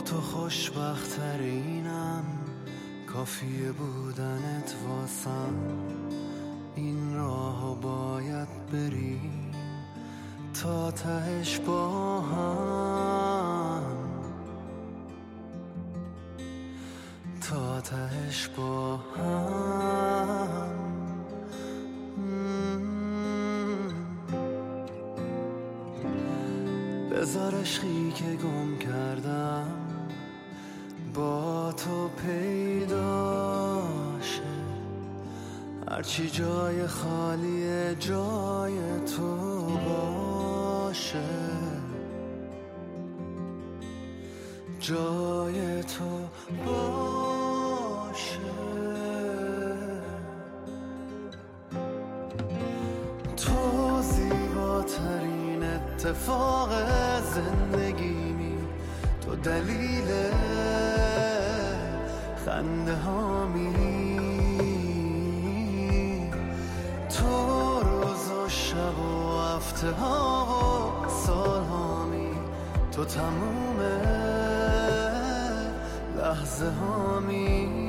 با تو خوشبخترینم، کافیه بودنت واسم. این راهو باید بریم تا تهش با هم، تا تهش با هم. بذار عشقی که گم کردم با تو پیدا شه، هرچی جای خالیه جای تو باشه، جای تو باشه. تو زیباترین اتفاق زندگیمی، تو دلیل خنده هامی، تو روز و شب و هفته ها و سال هامی، تو تموم لحظه هامی.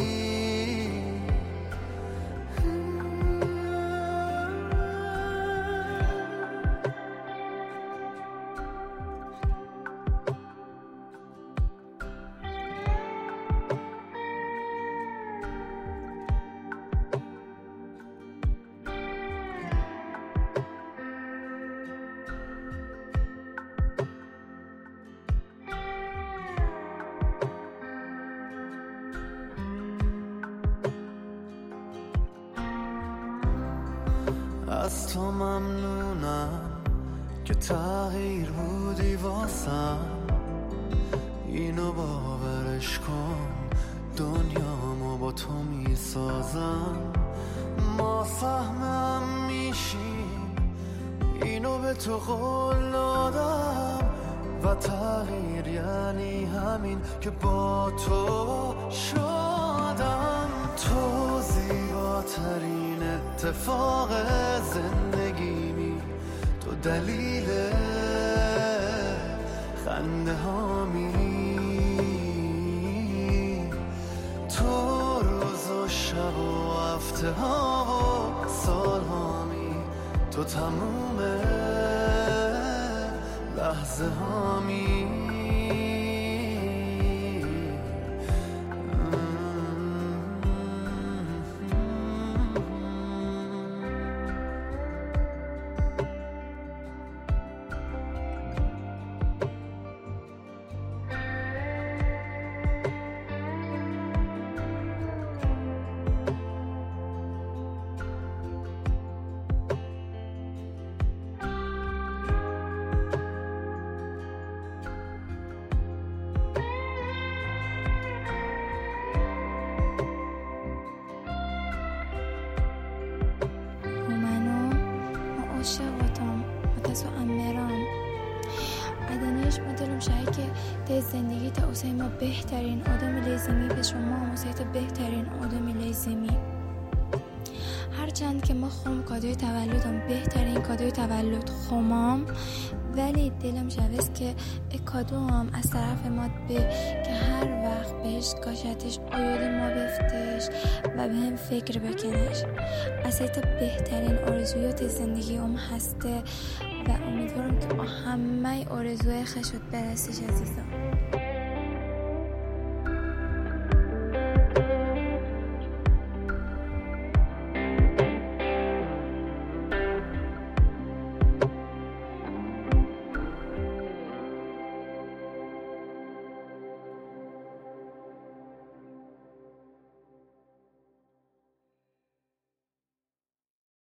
از تو ممنونم که تغییر بودی واسم، اینو باورش کن، دنیامو با تو میسازم. ما سهمم میشیم، اینو به تو قول دادم، و تغییر یعنی همین که با تو شدم. تو زیباترین اتفاق زندگیمی، تو دلیل خنده هامی، تو روز و شب و هفته ها و سال هامی، تو تموم لحظه هامی. عاشقتم متاسفم میرم ادنیش مدلم شایی که ده زندگی تا اوسای ما بهترین آدم لازمی به شما اوسای تا بهترین آدم لازمی. هرچند که ما خوم کادوی تولدم بهترین کادوی تولد خومم، ولی دلم شوست که کادو هم از طرف ما به که هر وقت بهش کاشتش آیاد ما بفتش و به هم فکر بکنش. از تا بهترین آرزویات زندگی هم هسته و امیدوارم که همه آرزوهای خشت برستش عزیزم.